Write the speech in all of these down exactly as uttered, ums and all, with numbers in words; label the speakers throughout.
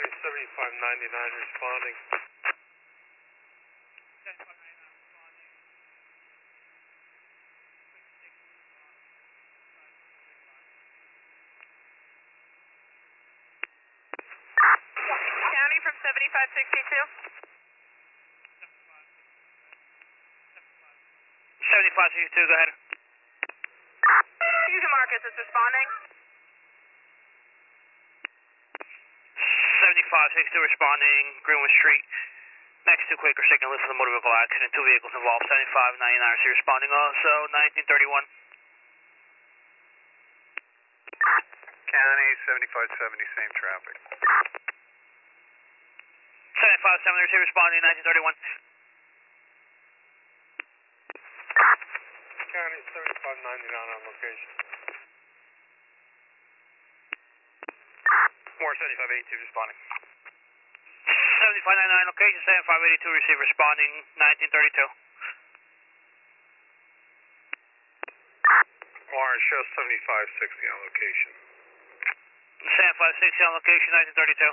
Speaker 1: seventy-five ninety-nine responding.
Speaker 2: County from seventy-five sixty-two.
Speaker 3: seventy-five sixty-two, go ahead.
Speaker 2: Fusion Marcus is responding.
Speaker 3: seventy-five sixty-two responding, Greenwood Street. Next to Quaker signal, listen to the motor vehicle accident, two vehicles involved, seventy-five ninety-nine is responding also, nineteen thirty-one.
Speaker 1: County seventy-five seventy, same traffic.
Speaker 3: seventy-five seventy is responding, nineteen thirty-one.
Speaker 1: County seventy-five ninety-nine on location.
Speaker 3: More seventy-five eighty-two responding. seventy-five ninety-nine location, seventy-five eighty-two receive responding, nineteen thirty-two.
Speaker 1: Orange show seventy-five sixty on location.
Speaker 3: seventy-five sixty on location, nineteen thirty-two.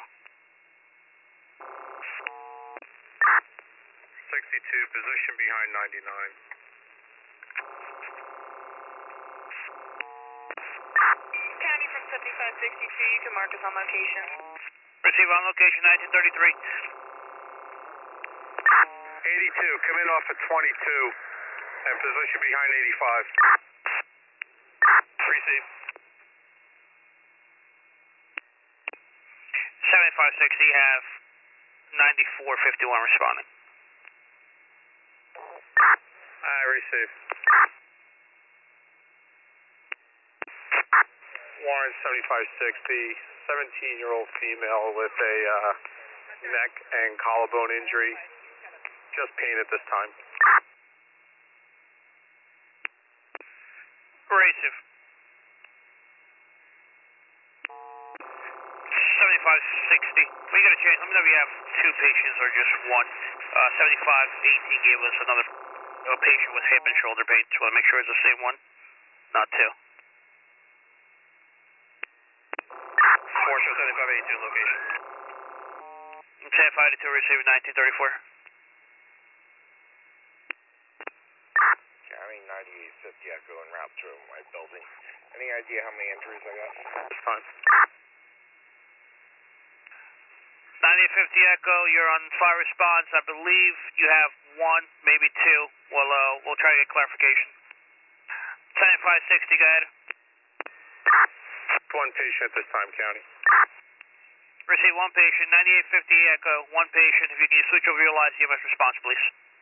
Speaker 1: sixty-two, position behind ninety-nine.
Speaker 2: County from seventy-five sixty-two, you can mark us on location.
Speaker 3: Receive on location, nineteen thirty-three.
Speaker 1: eighty-two, come in off of twenty-two and position behind eighty-five. Receive.
Speaker 3: seventy-five sixty, have ninety-four fifty-one responding.
Speaker 1: I receive. Warren seventy-five sixty, seventeen-year-old female with a uh, neck and collarbone injury. Just pain at this time.
Speaker 3: Receive. seventy-five sixty. We got a change. Let me know if you have two patients or just one. Uh, seventy-five eighteen gave us another a patient with hip and shoulder pain. Just want to make sure it's the same one, not two.
Speaker 1: Four show seventy-five eighty-two location.
Speaker 3: seventy-five eighty-two receive nineteen thirty-four.
Speaker 4: County ninety-eight fifty Echo en route to my building. Any idea how many injuries I got?
Speaker 1: This time.
Speaker 3: ninety-eight fifty Echo, you're on fire response. I believe you have one, maybe two. We'll, uh, we'll try to get clarification. seventy-five sixty, go ahead.
Speaker 1: One patient at this time, County.
Speaker 3: Receive one patient, ninety-eight fifty Echo, one patient. If you can switch over your lights, give us response, please.